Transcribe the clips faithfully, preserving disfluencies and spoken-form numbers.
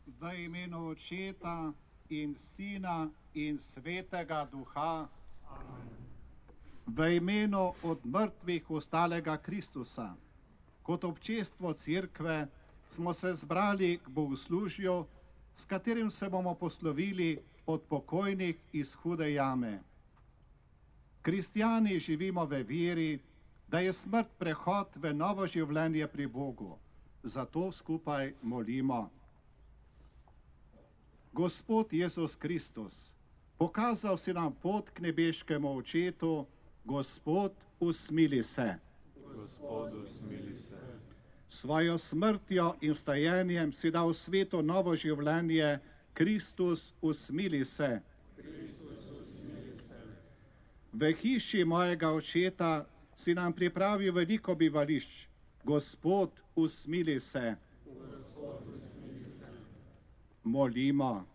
V imenu Očeta in Sina in Svetega Duha. Amen. V imenu od mrtvih ustalega Kristusa, kot občestvo Cerkve, smo se zbrali k bogoslužju, s katerim se bomo poslovili od pokojnih iz Hude jame. Kristjani živimo v veri, da je smrt prehod v novo življenje pri Bogu. Zato skupaj molimo. Gospod Jezus Kristus, pokazal si nam pot k nebeškemu Očetu. Gospod, usmili se. Gospod, usmili se. Svojo smrtjo in vstajenjem si dal svetu novo življenje. Kristus, usmili se. Kristus, usmili se. V hiši mojega Očeta si nam pripravil veliko bivališč. Gospod, usmili se. Gospod, usmili se. Molimo.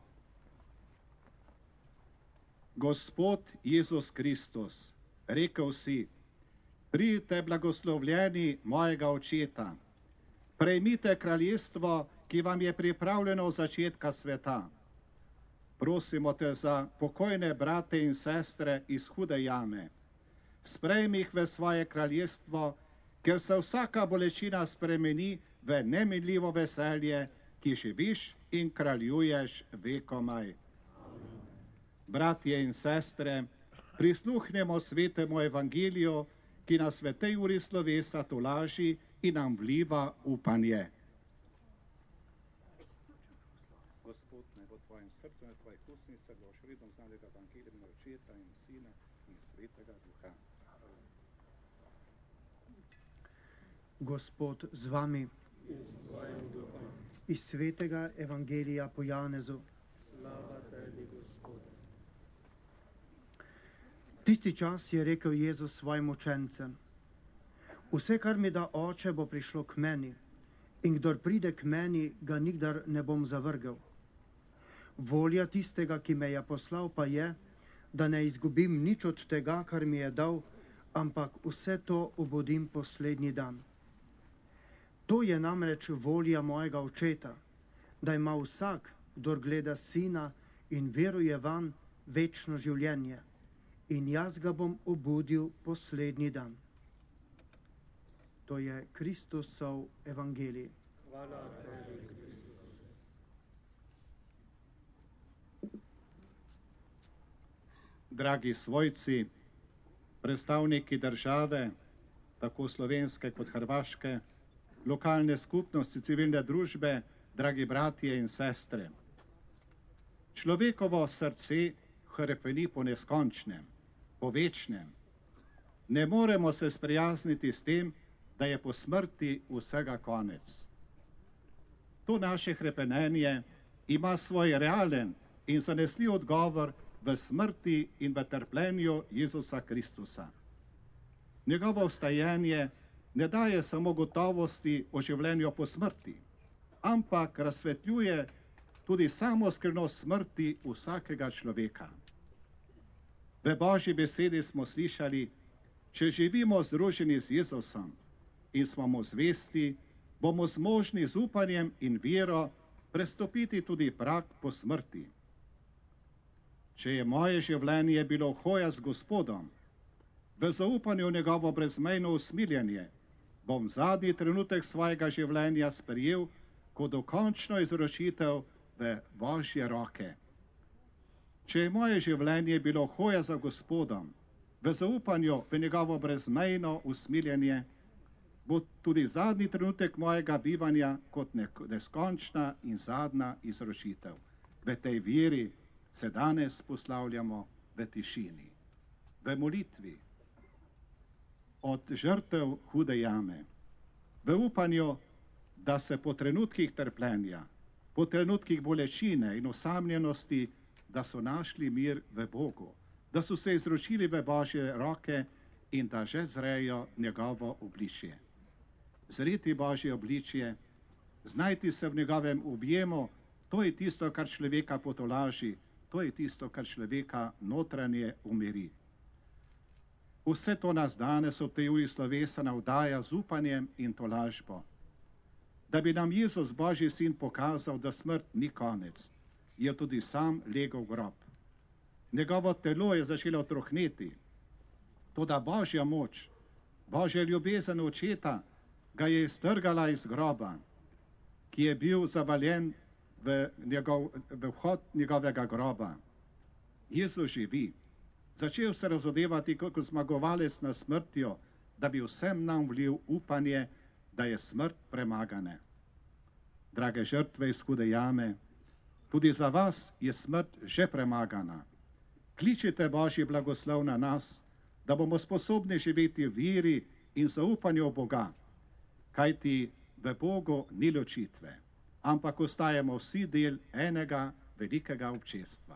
Gospod Jezus Kristus, rekel si, pridite blagoslovljeni mojega Očeta, prejmite kraljestvo, ki vam je pripravljeno od začetka sveta. Prosimo te za pokojne brate in sestre iz Hude jame. Sprejmi jih v svoje kraljestvo, ker se vsaka bolečina spremeni v neminljivo veselje, ki živiš in kraljuješ vekomaj. Bratje in sestre, prisluhnemo svetemu evangeliju, ki nas v tej uri slovesa tolaži in nam vliva upanje. Gospod, naj bo tvojim srcem, tvojih ustnicah, boš redom znanega evangelija in Očeta in Sina in Svetega Duha. Gospod z vami. Iz svetega evangelija po Janezu. Slava tebi, Gospod. Tisti čas je rekel Jezus svojim učencem: vse, kar mi da Oče, bo prišlo k meni, in kdor pride k meni, ga nikdar ne bom zavrgel. Volja tistega, ki me je poslal, pa je, da ne izgubim nič od tega, kar mi je dal, ampak vse to obudim poslednji dan. To je namreč volja mojega Očeta, da ima vsak, kdor gleda Sina in veruje vanj, večno življenje, in jaz ga bom obudil poslednji dan. To je Kristusov evangelij. Hvala tebi, Kristus. Dragi svojci, predstavniki države, tako slovenske kot hrvaške, lokalne skupnosti, civilne družbe, dragi bratje in sestre. Človekovo srce hrepeni po neskončnem, po večnem. Ne moremo se sprijazniti s tem, da je po smrti vsega konec. To naše hrepenenje ima svoj realen in zanesljiv odgovor v smrti in v trpljenju Jezusa Kristusa. Njegovo vstajenje ne daje samo gotovosti o življenju po smrti, ampak razsvetljuje tudi samo skrivnost smrti vsakega človeka. V Božji besedi smo slišali, če živimo združeni z Jezusom in smo mu zvesti, bomo zmožni z upanjem in vero prestopiti tudi prag po smrti. Če je moje življenje bilo hoja z Gospodom, v zaupanju njegovo brezmejno usmiljenje, bom zadnji trenutek svojega življenja sprejel kot dokončno izročitev v Božje roke. Če je moje življenje bilo hoja za Gospodom, v zaupanju v njegovo brezmejno usmiljenje, bo tudi zadnji trenutek mojega bivanja kot neskončna in zadnja izročitev. V tej veri se danes poslavljamo v tišini, v molitvi, od žrtev Hude jame, v upanju, da se po trenutkih trpljenja, po trenutkih bolečine in osamljenosti, da so našli mir v Bogu, da so se izročili v Božje roke in da že zrejo njegovo obličje. Zreti Božje obličje, znajti se v njegovem objemu, to je tisto, kar človeka potolaži, to je tisto, kar človeka notranje umiri. Vse to nas danes ob tej uri slovesa navdaja z upanjem in tolažbo. da bi nam Jezus, Božji sin, pokazal, da smrt ni konec, je tudi sam legel v grob. Njegovo telo je začelo trohneti, toda Božja moč, Božja ljubezen očeta ga je iztrgala iz groba, ki je bil zavaljen v, njegov, v vhod njegovega groba. Jezus živi, začel se razodevati kot zmagovalec nad smrtjo, da bi vsem nam vlil upanje, da je smrt premagana. Drage žrtve iz Hude jame, tudi za vas je smrt že premagana. Kličite Božji blagoslov na nas, da bomo sposobni živeti v veri in zaupanju v Boga, kajti v Bogu ni ločitve, ampak ostajamo vsi del enega velikega občestva.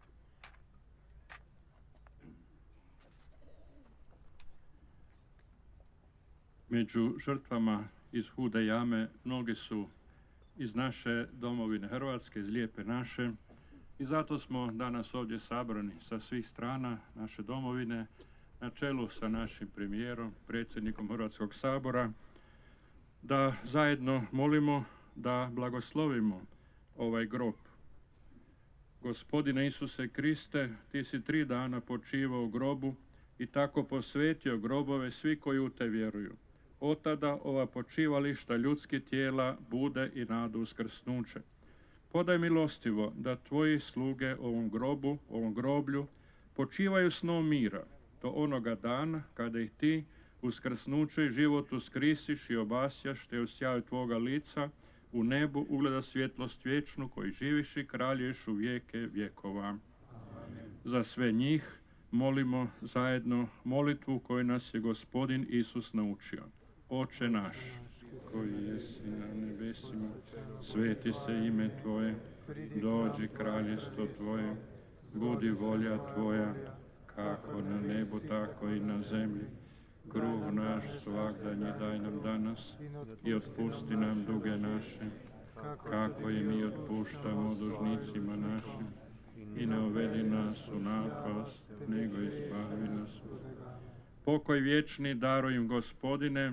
Među žrtvama iz Hude jame mnogi su iz naše domovine Hrvatske, iz lijepe naše, i zato smo danas ovdje sabrani sa svih strana naše domovine, na čelu sa našim premijerom, predsjednikom Hrvatskog sabora, da zajedno molimo da blagoslovimo ovaj grob. Gospodine Isuse Kriste, ti si tri dana počivao u grobu i tako posvetio grobove svi koji u te vjeruju. Od tada ova počivališta ljudskih tijela bude i nadu uskrsnuće. Podaj milostivo da tvoji sluge ovom grobu, ovom groblju, počivaju snom mira do onoga dana kada ih ti uskrsnuće i život uskrisiš i obasjaš, te u sjaju tvoga lica u nebu ugleda svjetlost vječnu koji živiš i kraljuješ u vijeke vjekova. Amen. Za sve njih molimo zajedno molitvu koju nas je Gospodin Isus naučio. Oče naš, koji jesi na nebesima, sveti se ime Tvoje, dođi kraljestvo Tvoje, budi volja Tvoja, kako na nebu, tako i na zemlji. Kruh naš svagdanji daj nam danas i otpusti nam duge naše, kako i mi otpuštamo dužnicima našim. I ne uvedi nas u napast, nego izbavi nas. Pokoj vječni daruj im, Gospodine,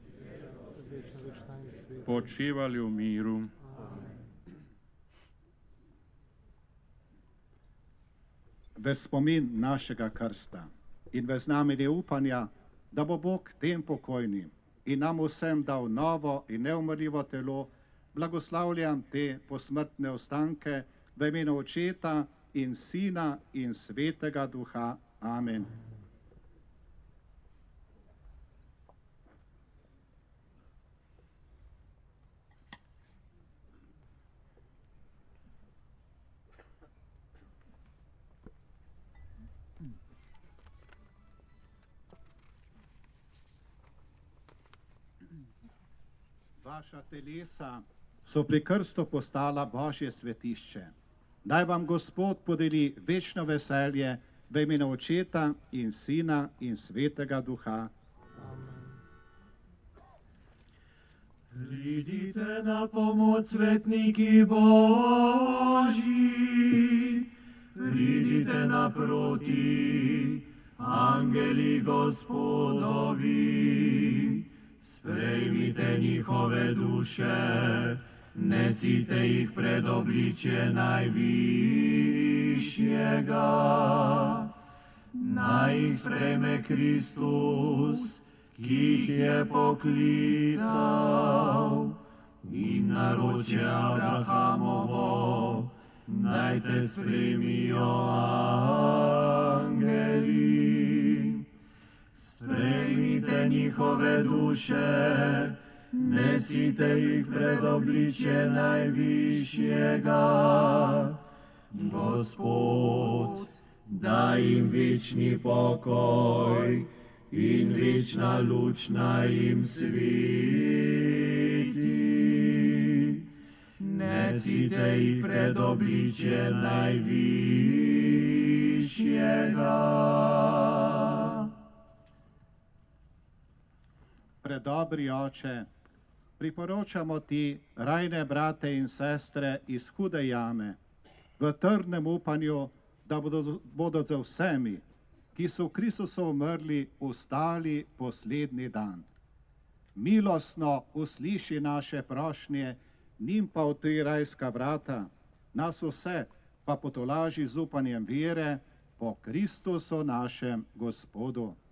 počivali u miru. V spomin našega krsta in v znamenje upanja, da bo Bog tem pokojnim in nam vsem dal novo in neumrljivo telo, blagoslavljam te posmrtne ostanke v imenu Očeta in Sina in Svetega Duha. Amen. Vaša telesa so pri krstu postala Božje svetišče. Naj vam Gospod podeli večno veselje v imenu Očeta in Sina in Svetega Duha. Pridite na pomoč, svetniki Božji, pridite naproti, angeli Gospodovi, sprejmite njihove duše, nesite ih pred obličje najvišjega. Naj ih sprejme Kristus, ki jih je poklical, in naročje Abrahamovo, naj te sprejmijo angeli. Sprejmite njihove duše, nesite jih pred obličje najvišjega. Gospod, daj jim večni pokoj in večna luč naj jim sveti. Nesite jih pred obličje najvišjega. Predobri Oče, priporočamo ti rajne brate in sestre iz Hude jame, v trdnem upanju, da bodo, bodo za vsemi, ki so v Kristusu umrli, ustali poslednji dan. milostno usliši naše prošnje, njim pa odpri rajska vrata, nas vse pa potolaži z upanjem vere po Kristusu našem Gospodu.